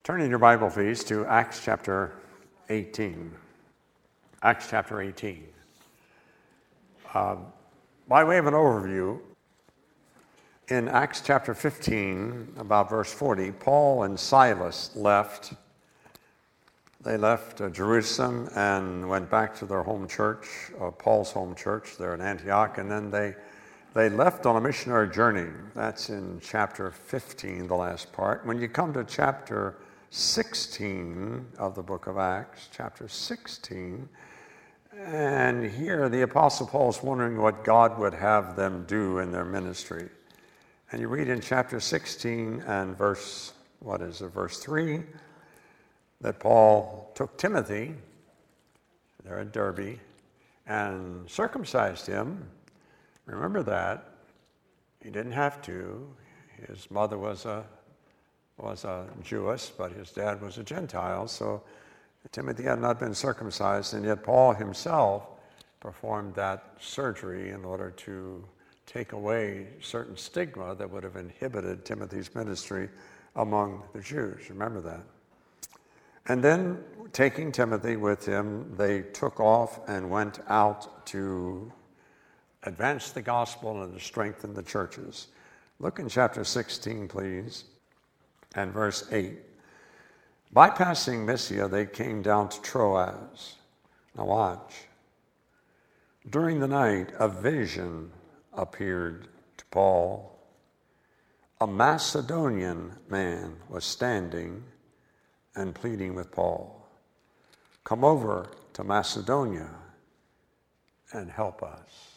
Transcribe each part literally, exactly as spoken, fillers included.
Turning your Bible, please, to Acts chapter eighteen. Acts chapter eighteen. Uh, by way of an overview, in Acts chapter fifteen, about verse forty, Paul and Silas left. They left uh, Jerusalem and went back to their home church, uh, Paul's home church there in Antioch, and then they they left on a missionary journey. That's in chapter fifteen, the last part. When you come to chapter sixteen of the book of Acts, chapter sixteen, and here the Apostle Paul is wondering what God would have them do in their ministry. And you read in chapter sixteen and verse, what is it, verse three, that Paul took Timothy, there at Derbe, and circumcised him. Remember that. He didn't have to. His mother was a was a Jewess, but his dad was a Gentile, so Timothy had not been circumcised, and yet Paul himself performed that surgery in order to take away certain stigma that would have inhibited Timothy's ministry among the Jews. Remember that. And then, taking Timothy with him, they took off and went out to advance the gospel and to strengthen the churches. Look in chapter sixteen, please, and verse eight. Bypassing Mysia, they came down to Troas. Now watch. During the night, a vision appeared to Paul. A Macedonian man was standing and pleading with Paul, "Come over to Macedonia and help us."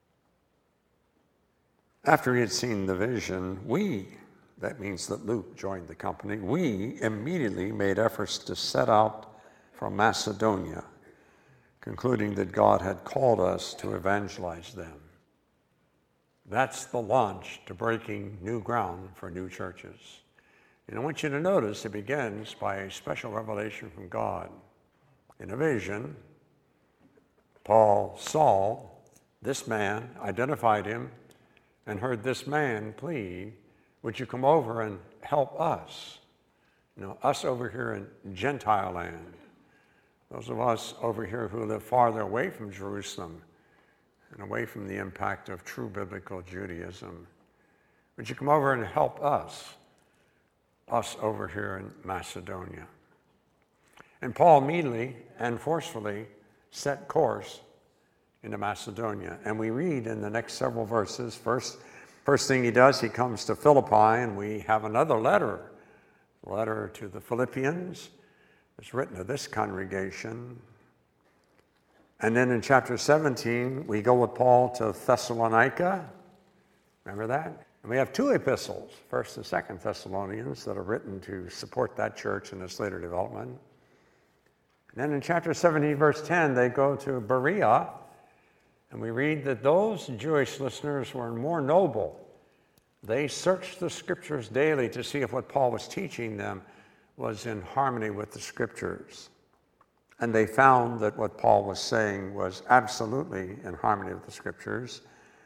After he had seen the vision, we, that means that Luke joined the company, we immediately made efforts to set out from Macedonia, concluding that God had called us to evangelize them. That's the launch to breaking new ground for new churches. And I want you to notice it begins by a special revelation from God. In a vision, Paul saw this man, identified him, and heard this man plead, "Would you come over and help us?" You know, us over here in Gentile land. Those of us over here who live farther away from Jerusalem and away from the impact of true biblical Judaism. Would you come over and help us? Us over here in Macedonia. And Paul immediately and forcefully set course into Macedonia. And we read in the next several verses, first, first thing he does, he comes to Philippi, and we have another letter, a letter to the Philippians. It's written to this congregation. And then in chapter seventeen, we go with Paul to Thessalonica. Remember that? And we have two epistles, First and Second Thessalonians, that are written to support that church in its later development. And then in chapter seventeen, verse ten, they go to Berea, and we read that those Jewish listeners were more noble. They searched the scriptures daily to see if what Paul was teaching them was in harmony with the scriptures. And they found that what Paul was saying was absolutely in harmony with the scriptures.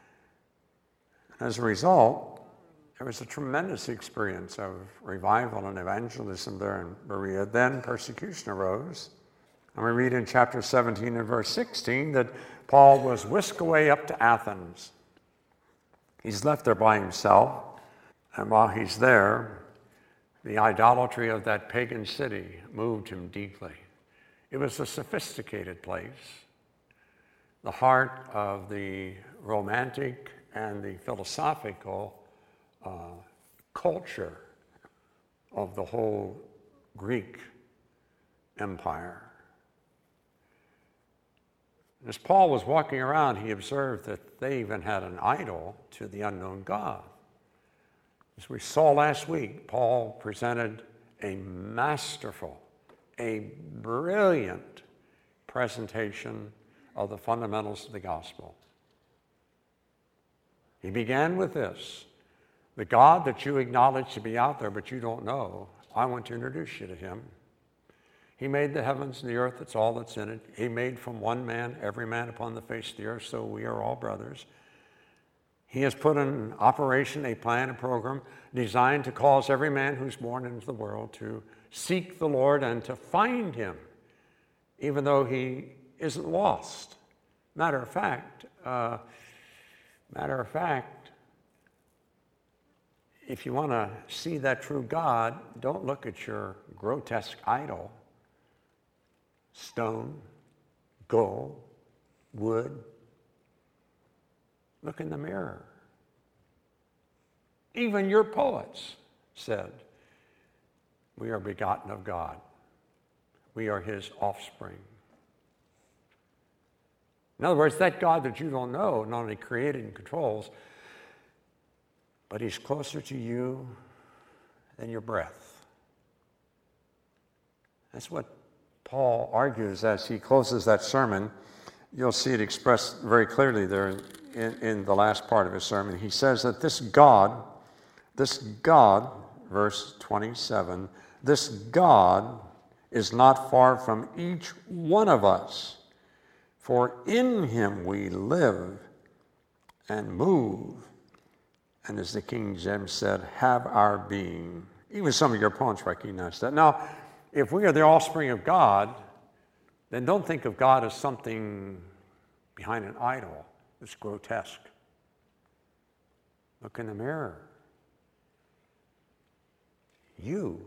As a result, there was a tremendous experience of revival and evangelism there in Berea. Then persecution arose. And we read in chapter seventeen and verse sixteen that Paul was whisked away up to Athens. He's left there by himself. And while he's there, the idolatry of that pagan city moved him deeply. It was a sophisticated place, the heart of the romantic and the philosophical uh, culture of the whole Greek Empire. As Paul was walking around, he observed that they even had an idol to the unknown God. As we saw last week, Paul presented a masterful, a brilliant presentation of the fundamentals of the gospel. He began with this: the God that you acknowledge to be out there but you don't know, I want to introduce you to him. He made the heavens and the earth, that's all that's in it. He made from one man every man upon the face of the earth, so we are all brothers. He has put in operation a plan, a program designed to cause every man who's born into the world to seek the Lord and to find him, even though he isn't lost. Matter of fact, uh, matter of fact, if you want to see that true God, don't look at your grotesque idol, stone, gold, wood. Look in the mirror. Even your poets said, we are begotten of God. We are his offspring. In other words, that God that you don't know not only created and controls, but he's closer to you than your breath. That's what Paul argues as he closes that sermon. You'll see it expressed very clearly there in, in the last part of his sermon. He says that this God, this God, verse twenty-seven, this God is not far from each one of us, for in him we live and move, and as the King James said, have our being. Even some of your opponents recognize that. Now, if we are the offspring of God, then don't think of God as something behind an idol that's grotesque. Look in the mirror. You,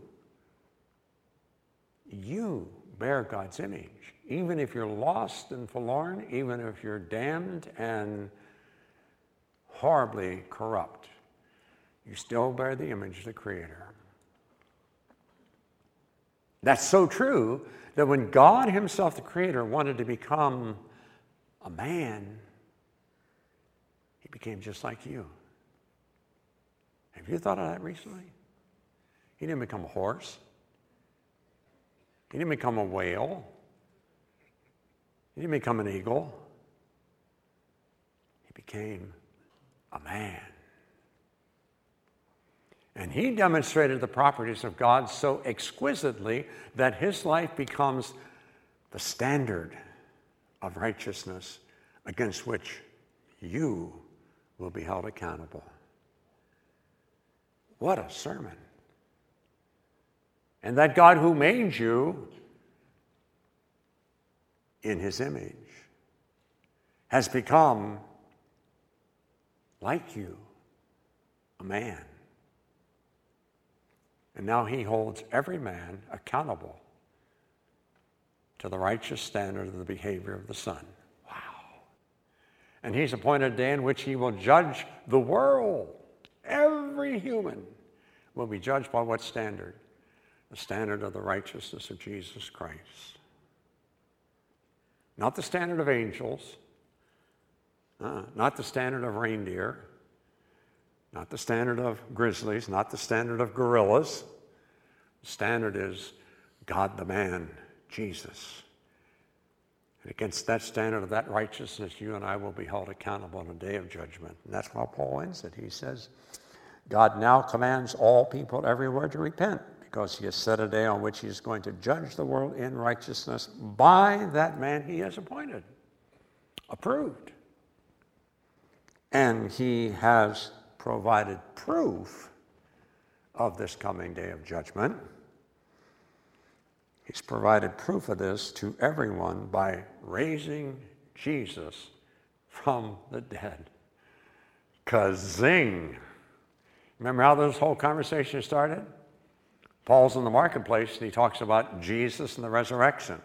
you bear God's image. Even if you're lost and forlorn, even if you're damned and horribly corrupt, you still bear the image of the Creator. That's so true that when God himself, the Creator, wanted to become a man, he became just like you. Have you thought of that recently? He didn't become a horse. He didn't become a whale. He didn't become an eagle. He became a man. And he demonstrated the properties of God so exquisitely that his life becomes the standard of righteousness against which you will be held accountable. What a sermon. And that God who made you in his image has become, like you, a man. And now he holds every man accountable to the righteous standard of the behavior of the Son. Wow. And he's appointed a day in which he will judge the world. Every human will be judged by what standard? The standard of the righteousness of Jesus Christ. Not the standard of angels, uh, not the standard of reindeer, not the standard of grizzlies, not the standard of gorillas. The standard is God the man, Jesus. And against that standard of that righteousness, you and I will be held accountable on a day of judgment. And that's how Paul ends it. He says, God now commands all people everywhere to repent, because he has set a day on which he is going to judge the world in righteousness by that man he has appointed, approved. And he has provided proof of this coming day of judgment. He's provided proof of this to everyone by raising Jesus from the dead. Kazing! Remember how this whole conversation started? Paul's in the marketplace and he talks about Jesus and the resurrection.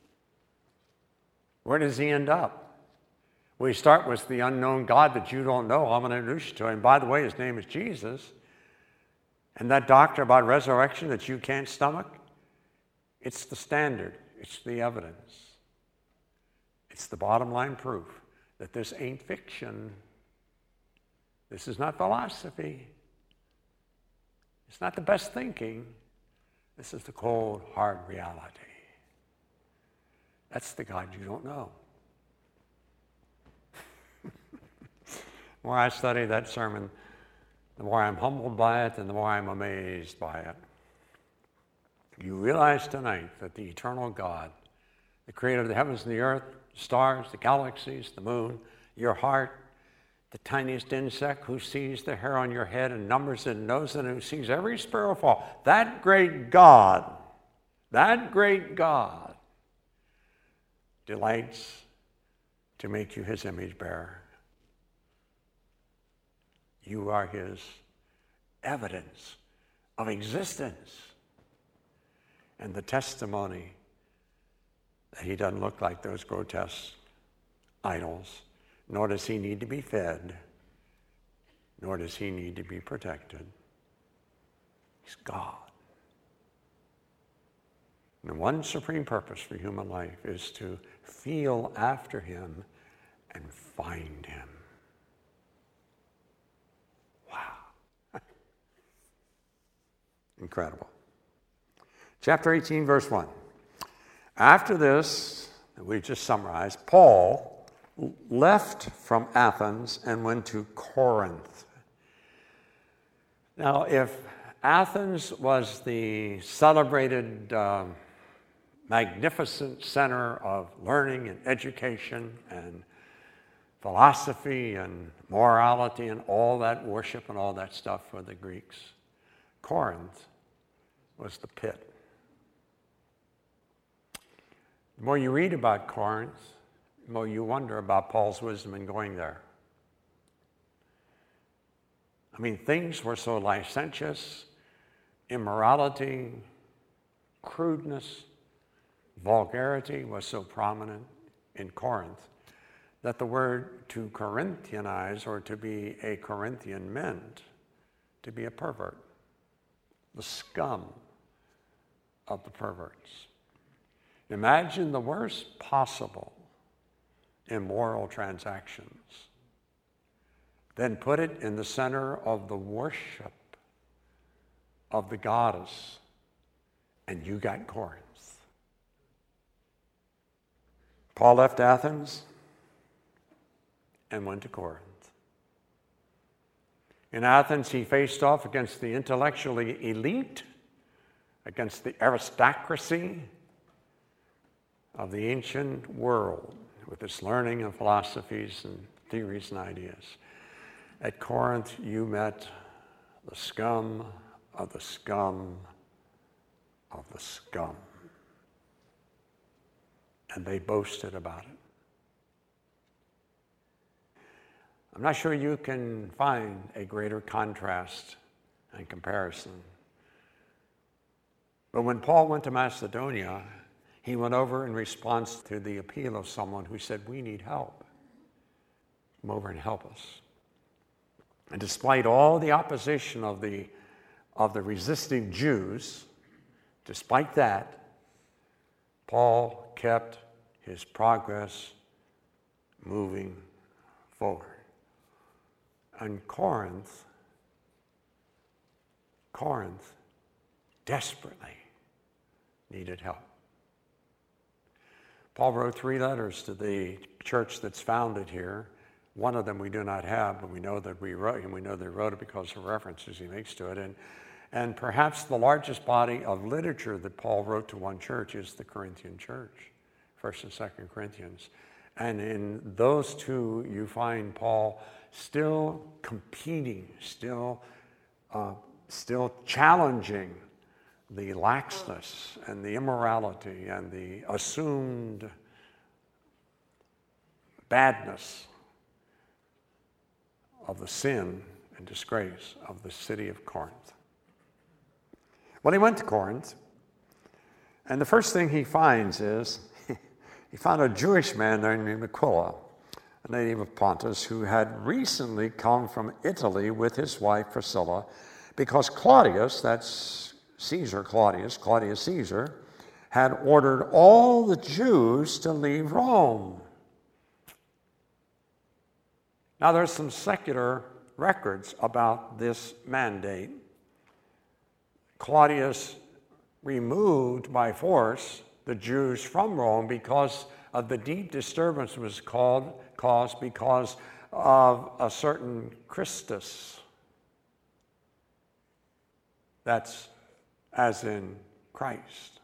Where does he end up? We start with the unknown God that you don't know. I'm going to introduce you to him. By the way, his name is Jesus. And that doctrine about resurrection that you can't stomach, it's the standard. It's the evidence. It's the bottom line proof that this ain't fiction. This is not philosophy. It's not the best thinking. This is the cold, hard reality. That's the God you don't know. The more I study that sermon, the more I'm humbled by it and the more I'm amazed by it. You realize tonight that the eternal God, the creator of the heavens and the earth, the stars, the galaxies, the moon, your heart, the tiniest insect who sees the hair on your head and numbers it and knows it and who sees every sparrow fall, that great God that great God delights to make you his image bearer. You are his evidence of existence and the testimony that he doesn't look like those grotesque idols, nor does he need to be fed, nor does he need to be protected. He's God. And the one supreme purpose for human life is to feel after him and find him. Wow. Incredible. Chapter eighteen, verse one. After this, we just summarized, Paul left from Athens and went to Corinth. Now, if Athens was the celebrated, uh, magnificent center of learning and education and philosophy and morality and all that worship and all that stuff for the Greeks, Corinth was the pit. The more you read about Corinth, the more you wonder about Paul's wisdom in going there. I mean, things were so licentious, immorality, crudeness, vulgarity was so prominent in Corinth that the word to Corinthianize or to be a Corinthian meant to be a pervert, the scum of the perverts. Imagine the worst possible immoral transactions. Then put it in the center of the worship of the goddess, and you got Corinth. Paul left Athens and went to Corinth. In Athens, he faced off against the intellectually elite, against the aristocracy of the ancient world with its learning and philosophies and theories and ideas. At Corinth, you met the scum of the scum of the scum. And they boasted about it. I'm not sure you can find a greater contrast and comparison. But when Paul went to Macedonia, he went over in response to the appeal of someone who said, we need help. Come over and help us. And despite all the opposition of the, of the resisting Jews, despite that, Paul kept his progress moving forward. And Corinth, Corinth desperately needed help. Paul wrote three letters to the church that's founded here. One of them we do not have, but we know that we wrote, and we know they wrote it because of references he makes to it. And, and perhaps the largest body of literature that Paul wrote to one church is the Corinthian church, First and Second Corinthians. And in those two, you find Paul still competing, still, uh, still challenging the laxness and the immorality and the assumed badness of the sin and disgrace of the city of Corinth. Well, he went to Corinth, and the first thing he finds is he found a Jewish man there named Aquila, a native of Pontus, who had recently come from Italy with his wife Priscilla, because Claudius, that's Caesar Claudius, Claudius Caesar, had ordered all the Jews to leave Rome. Now, there's some secular records about this mandate. Claudius removed by force the Jews from Rome because of the deep disturbance that was called, caused because of a certain Christus. That's as in Christ.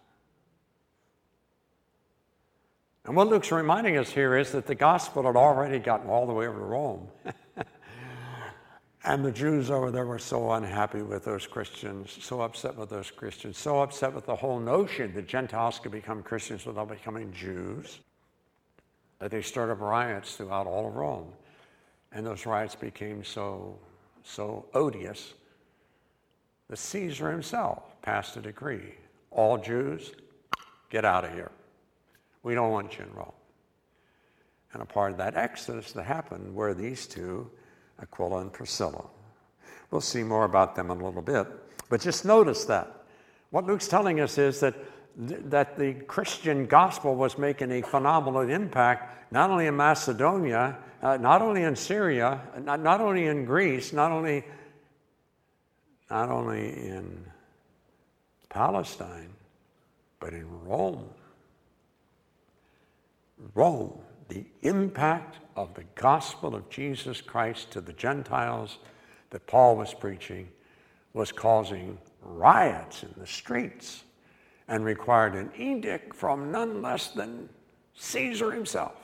And what Luke's reminding us here is that the gospel had already gotten all the way over to Rome. And the Jews over there were so unhappy with those Christians, so upset with those Christians, so upset with the whole notion that Gentiles could become Christians without becoming Jews, that they started riots throughout all of Rome. And those riots became so, so odious that Caesar himself passed a decree. All Jews, get out of here. We don't want you in Rome. And a part of that exodus that happened were these two, Aquila and Priscilla. We'll see more about them in a little bit. But just notice that. What Luke's telling us is that, that the Christian gospel was making a phenomenal impact, not only in Macedonia, uh, not only in Syria, not, not only in Greece, not only, not only in Palestine, but in Rome. Rome. The impact of the gospel of Jesus Christ to the Gentiles that Paul was preaching was causing riots in the streets and required an edict from none less than Caesar himself,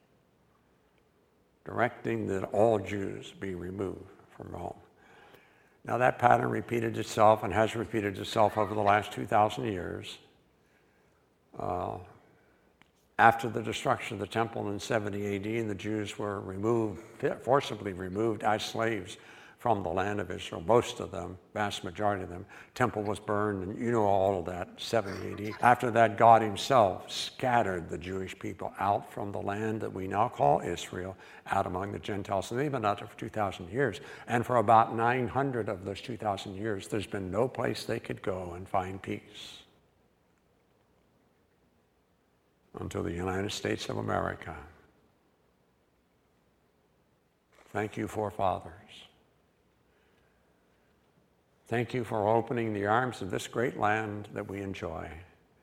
directing that all Jews be removed from Rome. Now that pattern repeated itself and has repeated itself over the last two thousand years. Uh, After the destruction of the temple in seventy A D, and the Jews were removed, forcibly removed as slaves from the land of Israel, most of them, vast majority of them. Temple was burned, and you know all of that, seventy A D. After that, God himself scattered the Jewish people out from the land that we now call Israel, out among the Gentiles. And they've been out there for two thousand years. And for about nine hundred of those two thousand years, there's been no place they could go and find peace until the United States of America. Thank you, forefathers. Thank you for opening the arms of this great land that we enjoy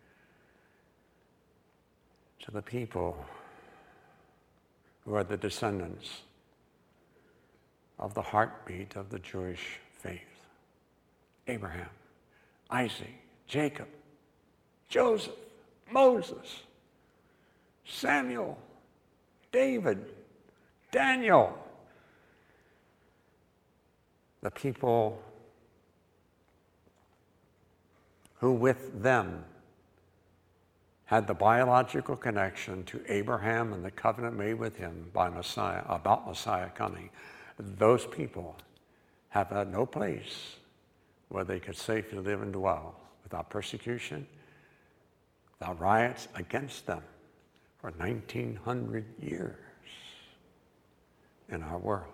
to the people who are the descendants of the heartbeat of the Jewish faith. Abraham, Isaac, Jacob, Joseph, Moses, Samuel, David, Daniel, the people who with them had the biological connection to Abraham and the covenant made with him by Messiah, about Messiah coming. Those people have had no place where they could safely live and dwell without persecution, without riots against them. For nineteen hundred years in our world.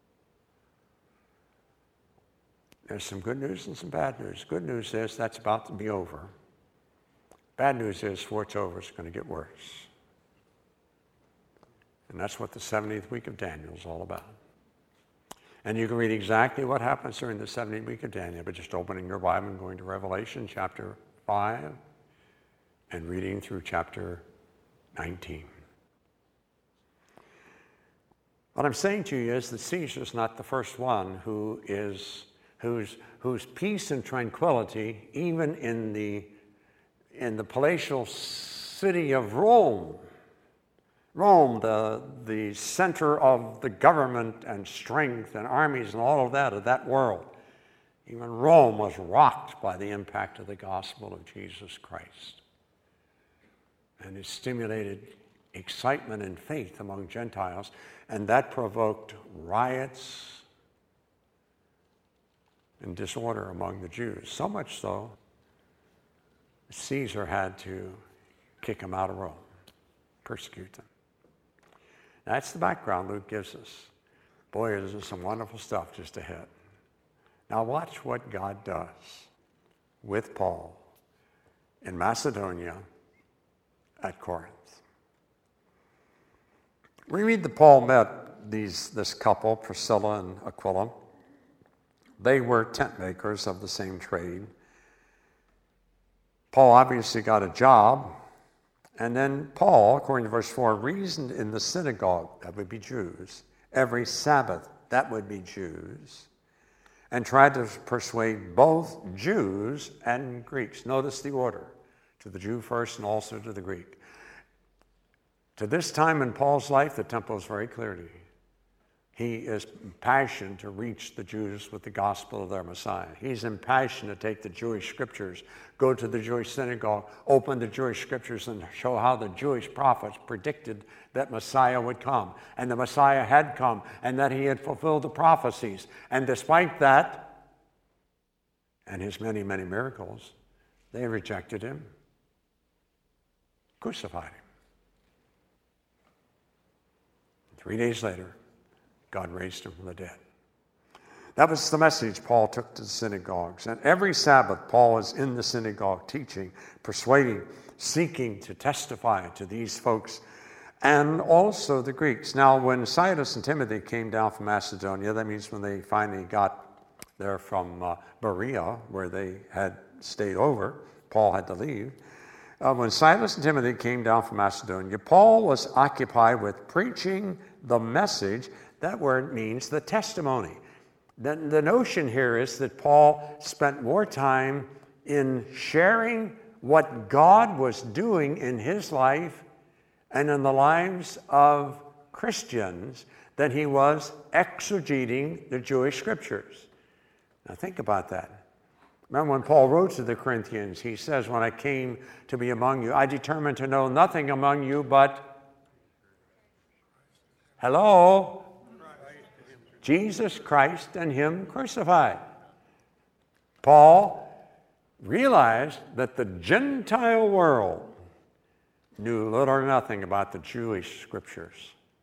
There's some good news and some bad news. Good news is that's about to be over. Bad news is before it's over, it's going to get worse. And that's what the seventieth week of Daniel is all about. And you can read exactly what happens during the seventieth week of Daniel by just opening your Bible and going to Revelation chapter five and reading through chapter nineteen. What I'm saying to you is that Caesar's not the first one who is whose whose peace and tranquility, even in the in the palatial city of Rome, Rome, the the center of the government and strength and armies and all of that of that world, even Rome was rocked by the impact of the gospel of Jesus Christ. And it stimulated excitement and faith among Gentiles, and that provoked riots and disorder among the Jews. So much so, Caesar had to kick them out of Rome, persecute them. That's the background Luke gives us. Boy, there's some wonderful stuff just ahead. Now watch what God does with Paul in Macedonia at Corinth. We read that Paul met these, this couple, Priscilla and Aquila. They were tent makers of the same trade. Paul obviously got a job, and then Paul, according to verse four, reasoned in the synagogue, that would be Jews, every Sabbath, that would be Jews, and tried to persuade both Jews and Greeks. Notice the order. To the Jew first and also to the Greek. To this time in Paul's life, the temple is very clear to you. He is impassioned to reach the Jews with the gospel of their Messiah. He's impassioned to take the Jewish scriptures, go to the Jewish synagogue, open the Jewish scriptures, and show how the Jewish prophets predicted that Messiah would come, and the Messiah had come, and that he had fulfilled the prophecies. And despite that, and his many, many miracles, they rejected him, crucified him. Three days later, God raised him from the dead. That was the message Paul took to the synagogues. And every Sabbath, Paul was in the synagogue teaching, persuading, seeking to testify to these folks, and also the Greeks. Now, when Silas and Timothy came down from Macedonia, that means when they finally got there from uh, Berea, where they had stayed over, Paul had to leave. Uh, when Silas and Timothy came down from Macedonia, Paul was occupied with preaching the message. That word means the testimony. The, the notion here is that Paul spent more time in sharing what God was doing in his life and in the lives of Christians than he was exegeting the Jewish scriptures. Now think about that. Remember when Paul wrote to the Corinthians, he says, when I came to be among you, I determined to know nothing among you but, hello, Jesus Christ and him crucified. Paul realized that the Gentile world knew little or nothing about the Jewish scriptures.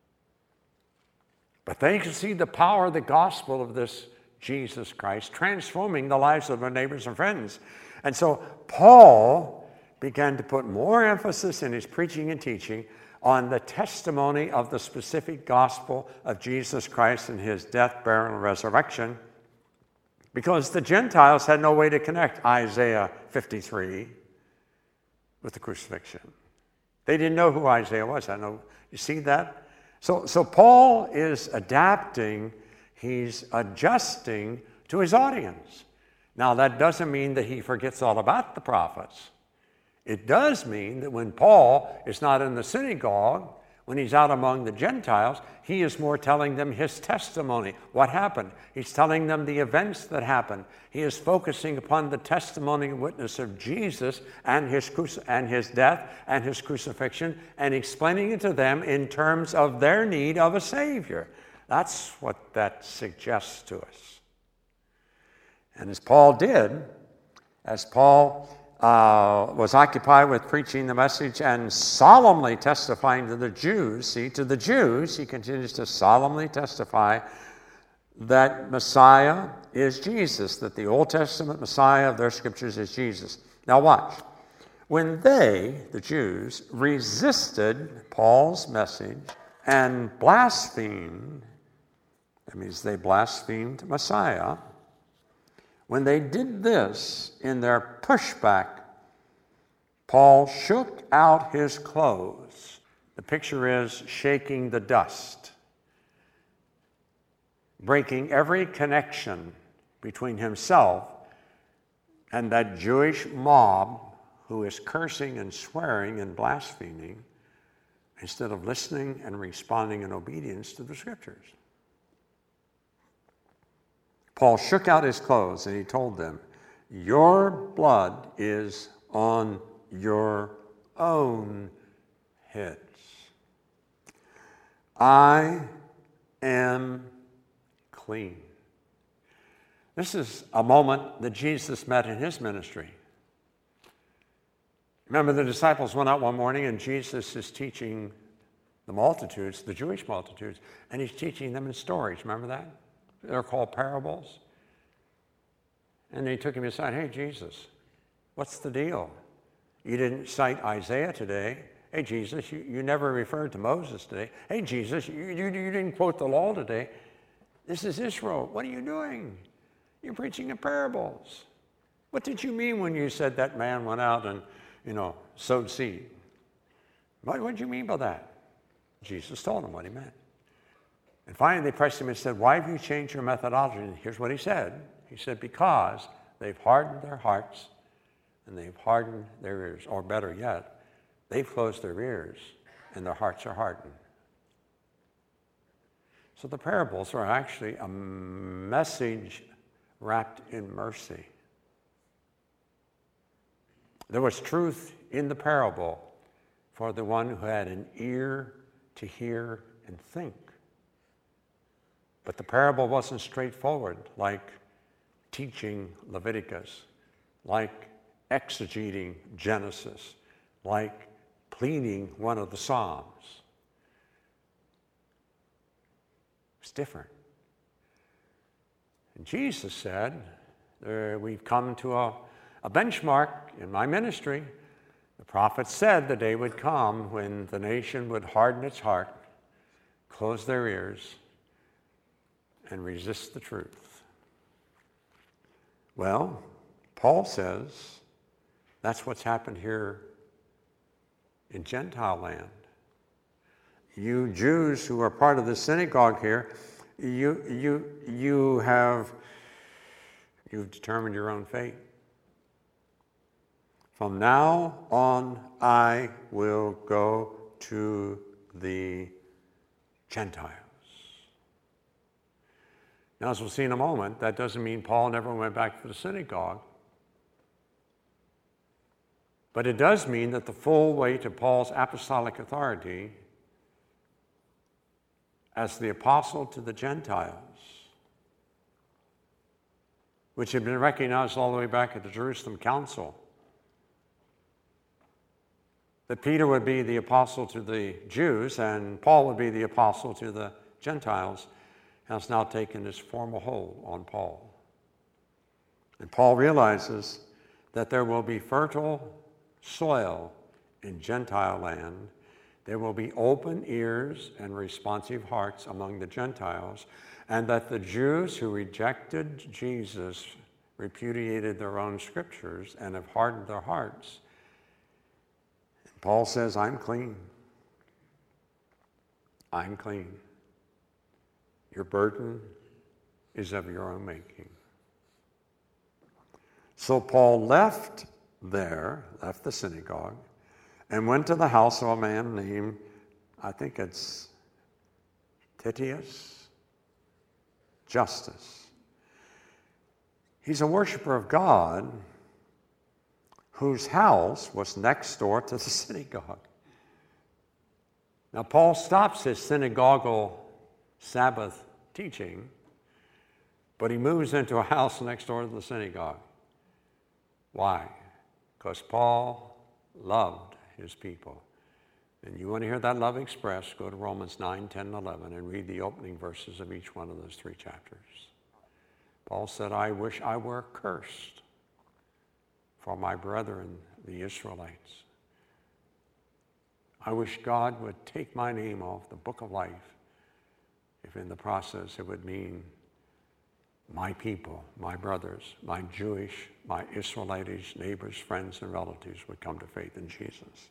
But they could see the power of the gospel of this Jesus Christ transforming the lives of their neighbors and friends. And so Paul began to put more emphasis in his preaching and teaching on the testimony of the specific gospel of Jesus Christ and his death, burial, and resurrection, because the Gentiles had no way to connect Isaiah fifty-three with the crucifixion. They didn't know who Isaiah was. I know. You see that? So, so Paul is adapting, he's adjusting to his audience. Now, that doesn't mean that he forgets all about the prophets. It does mean that when Paul is not in the synagogue, when he's out among the Gentiles, he is more telling them his testimony, what happened. He's telling them the events that happened. He is focusing upon the testimony and witness of Jesus and his, cruci- and his death and his crucifixion, and explaining it to them in terms of their need of a Savior. That's what that suggests to us. And as Paul did, as Paul Uh, was occupied with preaching the message and solemnly testifying to the Jews. See, to the Jews, he continues to solemnly testify that Messiah is Jesus, that the Old Testament Messiah of their scriptures is Jesus. Now watch. When they, the Jews, resisted Paul's message and blasphemed, that means they blasphemed Messiah. When they did this in their pushback, Paul shook out his clothes. The picture is shaking the dust, breaking every connection between himself and that Jewish mob who is cursing and swearing and blaspheming instead of listening and responding in obedience to the scriptures. Paul shook out his clothes and he told them, your blood is on your own heads. I am clean. This is a moment that Jesus met in his ministry. Remember, the disciples went out one morning and Jesus is teaching the multitudes, the Jewish multitudes, and he's teaching them in stories. Remember that? They're called parables. And they took him aside. Hey, Jesus, what's the deal? You didn't cite Isaiah today. Hey, Jesus, you, you never referred to Moses today. Hey, Jesus, you, you, you didn't quote the law today. This is Israel. What are you doing? You're preaching in parables. What did you mean when you said that man went out and, you know, sowed seed? What did you mean by that? Jesus told him what he meant. And finally, they pressed him and said, why have you changed your methodology? And here's what he said. He said, because they've hardened their hearts and they've hardened their ears. Or better yet, they've closed their ears and their hearts are hardened. So the parables are actually a message wrapped in mercy. There was truth in the parable for the one who had an ear to hear and think. But the parable wasn't straightforward, like teaching Leviticus, like exegeting Genesis, like pleading one of the Psalms. It's different. And Jesus said, there, we've come to a, a benchmark in my ministry. The prophet said the day would come when the nation would harden its heart, close their ears, and resist the truth. Well, Paul says that's what's happened here in Gentile land. You Jews who are part of the synagogue here, you, you, you have, you've determined your own fate. From now on, I will go to the Gentiles. Now, as we'll see in a moment, that doesn't mean Paul never went back to the synagogue. But it does mean that the full weight of Paul's apostolic authority as the apostle to the Gentiles, which had been recognized all the way back at the Jerusalem Council, that Peter would be the apostle to the Jews and Paul would be the apostle to the Gentiles, has now taken this formal hold on Paul. And Paul realizes that there will be fertile soil in Gentile land. There will be open ears and responsive hearts among the Gentiles, and that the Jews who rejected Jesus, repudiated their own scriptures, and have hardened their hearts. And Paul says, I'm clean. I'm clean. Your burden is of your own making. So Paul left there, left the synagogue, and went to the house of a man named, I think it's Titius Justus. He's a worshiper of God whose house was next door to the synagogue. Now, Paul stops his synagogal Sabbath teaching, but he moves into a house next door to the synagogue. Why? Because Paul loved his people. And you want to hear that love expressed, go to Romans nine, ten, and eleven and read the opening verses of each one of those three chapters. Paul said, I wish I were cursed for my brethren, the Israelites. I wish God would take my name off the book of life if in the process it would mean my people, my brothers, my Jewish, my Israelitish neighbors, friends, and relatives would come to faith in Jesus.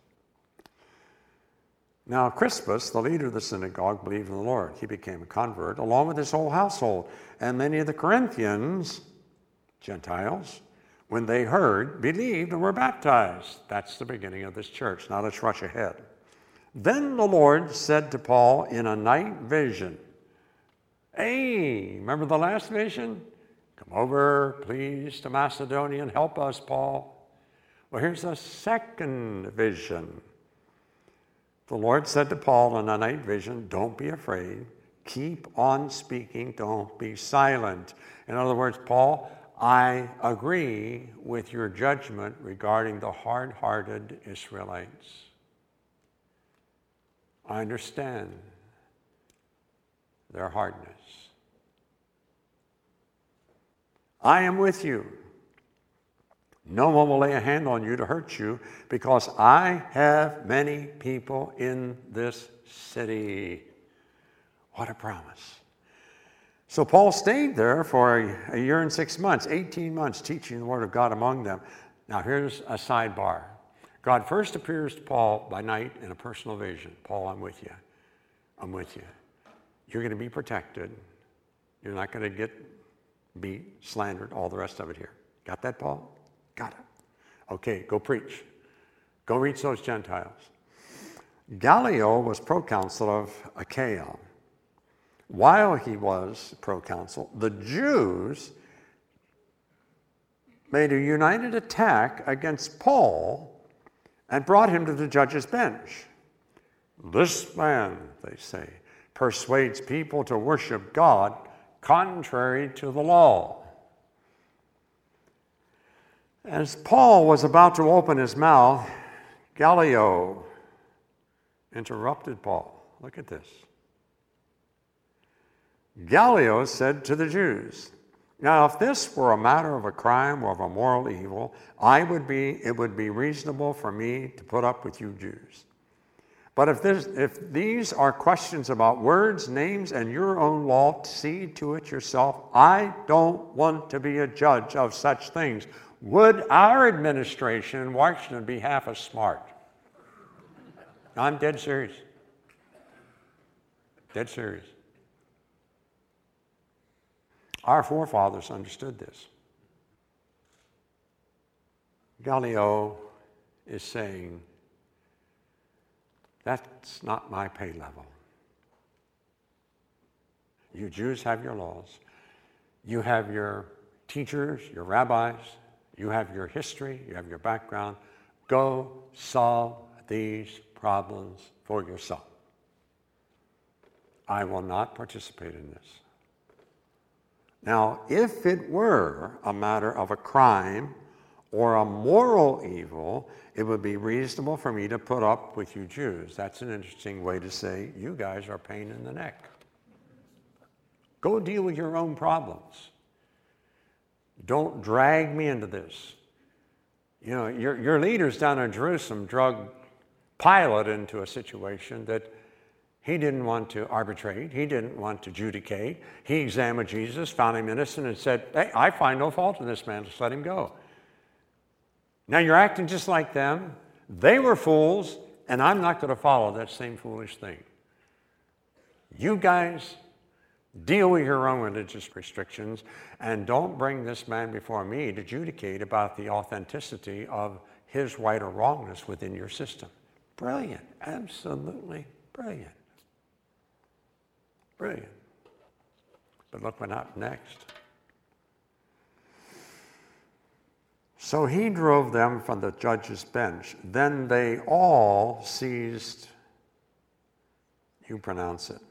Now, Crispus, the leader of the synagogue, believed in the Lord. He became a convert, along with his whole household. And many of the Corinthians, Gentiles, when they heard, believed and were baptized. That's the beginning of this church. Now let's rush ahead. Then the Lord said to Paul in a night vision, hey, remember the last vision? Come over, please, to Macedonia and help us, Paul. Well, here's a second vision. The Lord said to Paul in a night vision, don't be afraid. Keep on speaking. Don't be silent. In other words, Paul, I agree with your judgment regarding the hard-hearted Israelites. I understand their hardness. I am with you. No one will lay a hand on you to hurt you, because I have many people in this city. What a promise. So Paul stayed there for a, a year and six months, eighteen months, teaching the word of God among them. Now here's a sidebar. God first appears to Paul by night in a personal vision. Paul, I'm with you. I'm with you. You're going to be protected. You're not going to get beat, slandered, all the rest of it here. Got that, Paul? Got it. Okay, go preach. Go reach those Gentiles. Gallio was proconsul of Achaia. while he was proconsul, the Jews made a united attack against Paul and brought him to the judge's bench. This man, they say, persuades people to worship God contrary to the law. As Paul was about to open his mouth, Gallio interrupted Paul. Look at this. Gallio said to the Jews, "Now, if this were a matter of a crime or of a moral evil, I would be, it would be reasonable for me to put up with you Jews. But if, this, if these are questions about words, names, and your own law, see to it yourself. I don't want to be a judge of such things. Would our administration in Washington be half as smart?" I'm dead serious. Dead serious. Our forefathers understood this. Gallio is saying, that's not my pay level. You Jews have your laws. You have your teachers, your rabbis. You have your history. You have your background. Go solve these problems for yourself. I will not participate in this. Now, if it were a matter of a crime or a moral evil, it would be reasonable for me to put up with you Jews. That's an interesting way to say, you guys are a pain in the neck. Go deal with your own problems. Don't drag me into this. You know, your, your leaders down in Jerusalem drug Pilate into a situation that he didn't want to arbitrate. He didn't want to adjudicate. He examined Jesus, found him innocent, and said, hey, I find no fault in this man. Just let him go. Now you're acting just like them. They were fools, and I'm not going to follow that same foolish thing. You guys deal with your own religious restrictions, and don't bring this man before me to adjudicate about the authenticity of his right or wrongness within your system. Brilliant. Absolutely brilliant. Brilliant. But look what happened next. So he drove them from the judge's bench. Then they all seized, you pronounce it.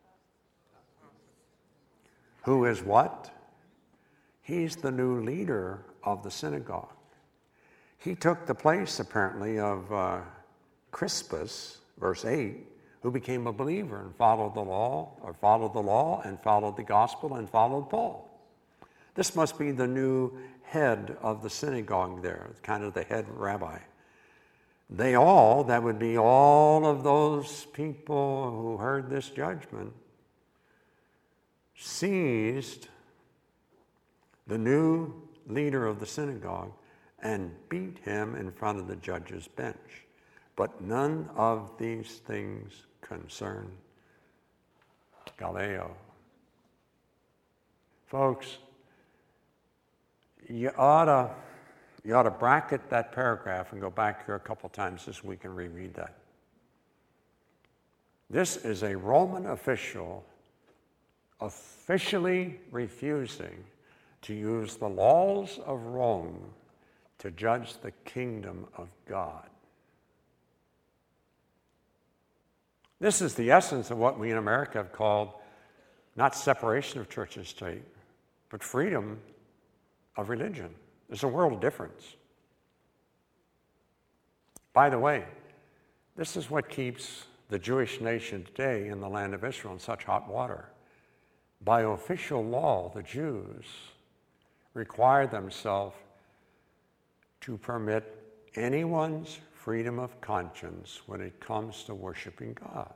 Who is what? He's the new leader of the synagogue. He took the place, apparently, of uh, Crispus, verse eight, who became a believer and followed the law, or followed the law and followed the gospel and followed Paul. This must be the new head of the synagogue there, kind of the head rabbi. They all, that would be all of those people who heard this judgment, seized the new leader of the synagogue and beat him in front of the judge's bench. But none of these things concern Gallio. Folks, you ought to, you ought to bracket that paragraph and go back here a couple times this week and reread that. This is a Roman official officially refusing to use the laws of Rome to judge the kingdom of God. This is the essence of what we in America have called not separation of church and state, but freedom of religion. There's a world of difference. By the way, this is what keeps the Jewish nation today in the land of Israel in such hot water. By official law, the Jews require themselves to permit anyone's freedom of conscience when it comes to worshiping God.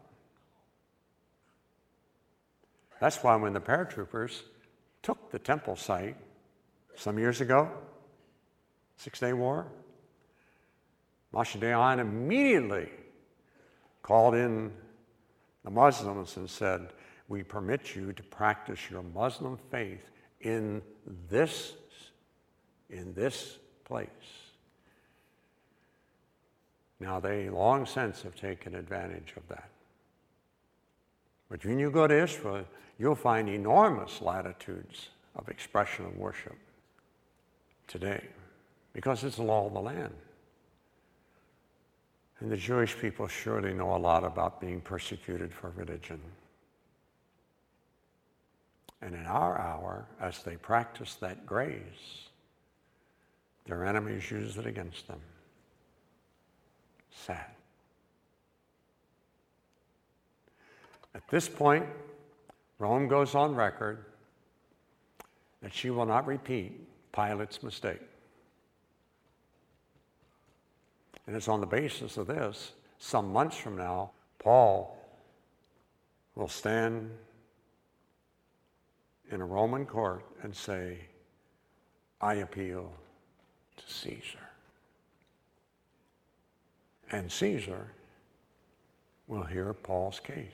That's why when the paratroopers took the temple site some years ago, Six-Day War, Moshe Dayan immediately called in the Muslims and said, we permit you to practice your Muslim faith in this, in this place. Now, they long since have taken advantage of that. But when you go to Israel, you'll find enormous latitudes of expression of worship today because it's the law of the land. And the Jewish people surely know a lot about being persecuted for religion. And in our hour, as they practice that grace, their enemies use it against them. Sad. At this point, Rome goes on record that she will not repeat Pilate's mistake. And it's on the basis of this, some months from now, Paul will stand in a Roman court and say, I appeal to Caesar. And Caesar will hear Paul's case.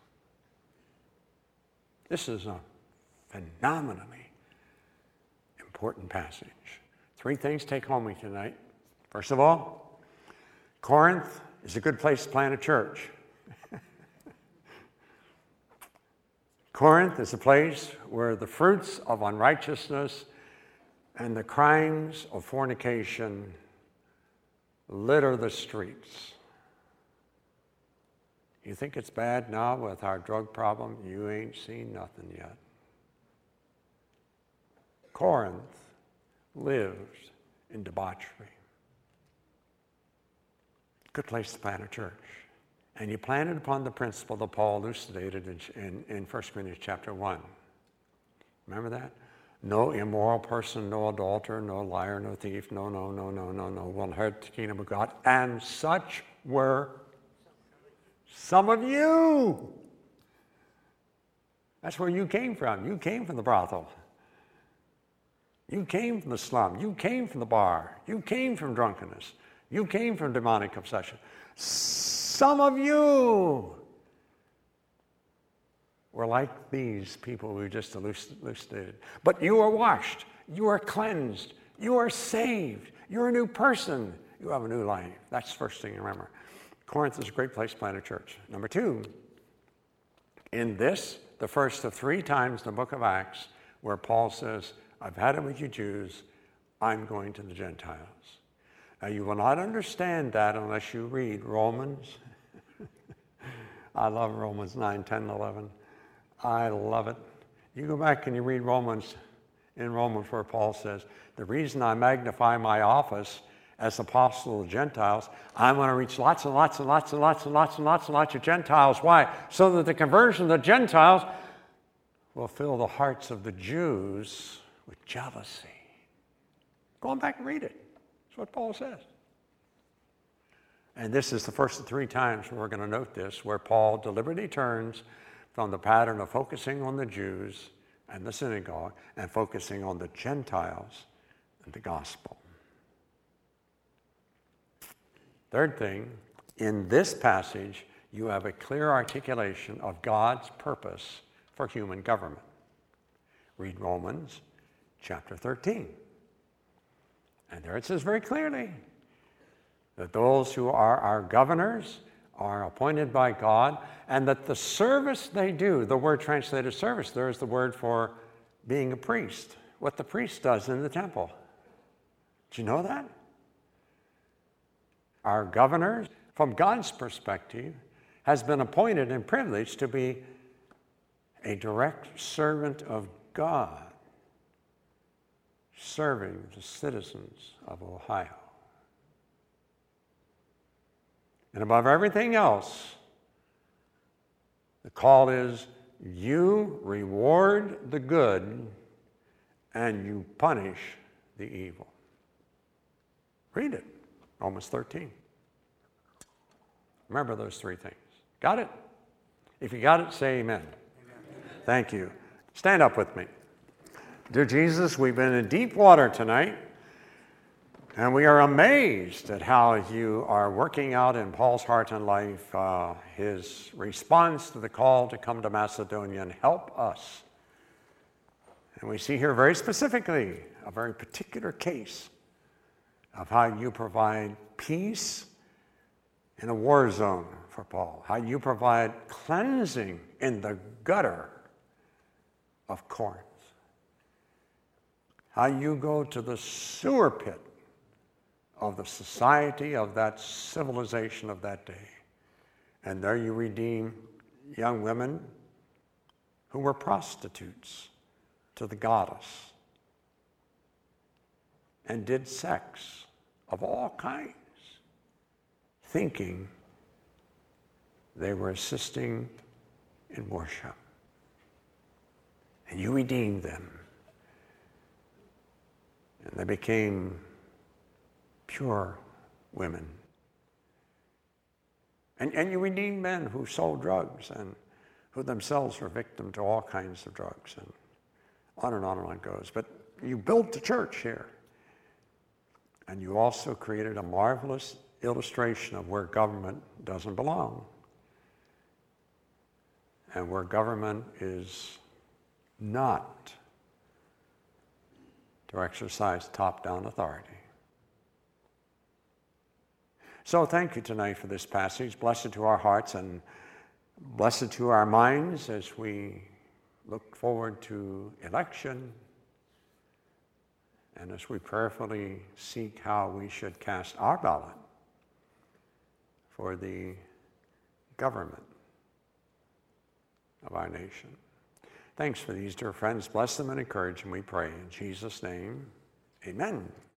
This is a phenomenally important passage. Three things take home with me tonight. First of all, Corinth is a good place to plant a church. Corinth is a place where the fruits of unrighteousness and the crimes of fornication litter the streets. You think it's bad now with our drug problem? You ain't seen nothing yet. Corinth lives in debauchery. Good place to plant a church. And you plant it upon the principle that Paul elucidated in, in, in First Corinthians chapter one. Remember that? No immoral person, no adulterer, no liar, no thief, no, no, no, no, no, no, will inherit the kingdom of God. And such were some of you. That's where you came from. You came from the brothel. You came from the slum. You came from the bar. You came from drunkenness. You came from demonic obsession. Some of you were like these people we just elucidated. But you are washed. You are cleansed. You are saved. You're a new person. You have a new life. That's the first thing you remember. Corinth is a great place to plant a church. Number two, in this, the first of three times in the book of Acts, where Paul says, I've had it with you Jews, I'm going to the Gentiles. Now, you will not understand that unless you read Romans. I love Romans nine, ten, eleven. I love it. You go back and you read Romans, in Romans where Paul says, the reason I magnify my office as apostle of the Gentiles, I'm going to reach lots and lots and lots and lots and lots and lots and lots of Gentiles. Why? So that the conversion of the Gentiles will fill the hearts of the Jews with jealousy. Go on back and read it. That's what Paul says. And this is the first of three times we're going to note this, where Paul deliberately turns from the pattern of focusing on the Jews and the synagogue and focusing on the Gentiles and the gospel. Third thing, in this passage, you have a clear articulation of God's purpose for human government. Read Romans chapter thirteen. And there it says very clearly that those who are our governors are appointed by God, and that the service they do, the word translated service, there is the word for being a priest, what the priest does in the temple. Did you know that? Our governors, from God's perspective, has been appointed and privileged to be a direct servant of God, serving the citizens of Ohio. And above everything else, the call is you reward the good and you punish the evil. Read it, Romans thirteen. Remember those three things. Got it? If you got it, say amen. Amen. Thank you. Stand up with me. Dear Jesus, we've been in deep water tonight, and we are amazed at how you are working out in Paul's heart and life uh, his response to the call to come to Macedonia and help us. And we see here very specifically a very particular case of how you provide peace in a war zone for Paul, how you provide cleansing in the gutter of Corinth, how you go to the sewer pit of the society of that civilization of that day, and there you redeem young women who were prostitutes to the goddess and did sex of all kinds, thinking they were assisting in worship. And you redeemed them. And they became pure women. And, and you redeemed men who sold drugs and who themselves were victim to all kinds of drugs. And on and on and on it goes. But you built the church here. And you also created a marvelous illustration of where government doesn't belong. And where government is not to exercise top-down authority. So thank you tonight for this passage. Blessed to our hearts and blessed to our minds as we look forward to election and as we prayerfully seek how we should cast our ballot for the government of our nation. Thanks for these, dear friends. Bless them and encourage them, we pray. In Jesus' name, amen.